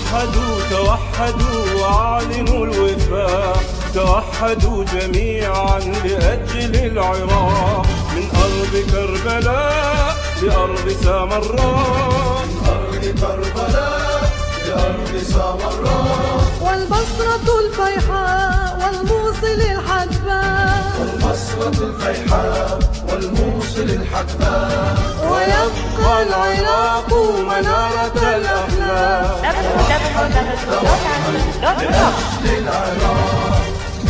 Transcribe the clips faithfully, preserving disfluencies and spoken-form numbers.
توحدوا توحدوا واعلنوا الوفاق، توحدوا جميعا لأجل العراق. من أرض كربلاء لأرض سامراء، من أرض كربلاء لأرض سامراء، والبصرة الفيحاء والموصل الحدباء، والبصرة الفيحاء والموصل الحدباء، ويبقى العراق منارة الأخلاق. لأجل العراق.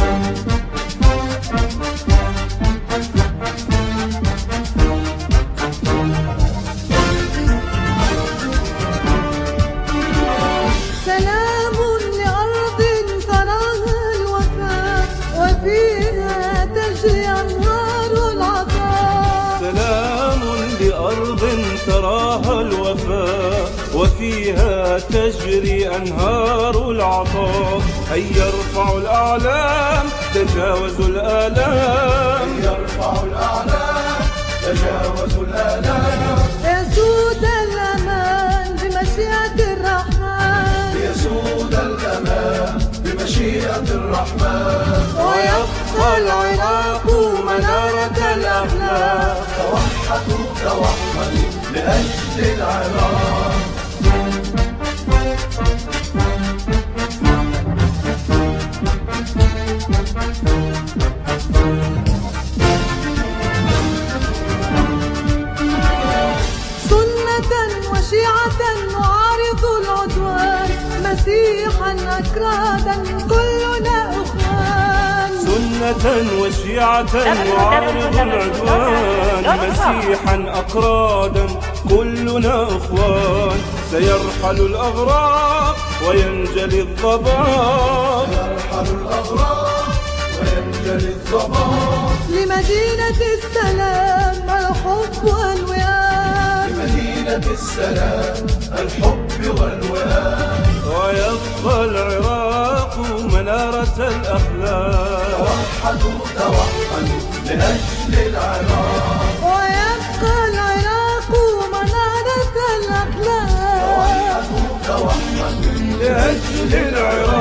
سلام لأرض تراها الوفاء وفيها تجري أنهار العطاء. سلام لأرض تراها الوفاء وفيها تجري أنهار العطاء. هيا ارفعوا الأعلام تجاوزوا الآلام، هيا ارفعوا الأعلام تجاوزوا الآلام، يسود الأمان بمشيئة الرحمن، ليسود الأمان بمشيئة الرحمن، ويبقى العراق منارة الأخلاق. توحدوا توحدوا لأجل العراق. وشيعة نعارض العدوان، مسيحا أكرادا كلنا أخوان. سنة وشيعة نعارض العدوان، مسيحا أكرادا كلنا أخوان. سيرحل الأغراق وينجلي الضباب، سيرحل الأغراق وينجلي الضباب، لمدينة السلام الحب والوئام، مدينة السلام الحب والوئام. ويبقى العراق منارة الأخلاق. توحدوا توحدوا لأجل العراق. ويبقى العراق منارة الأخلاق. توحدوا توحدوا لأجل العراق.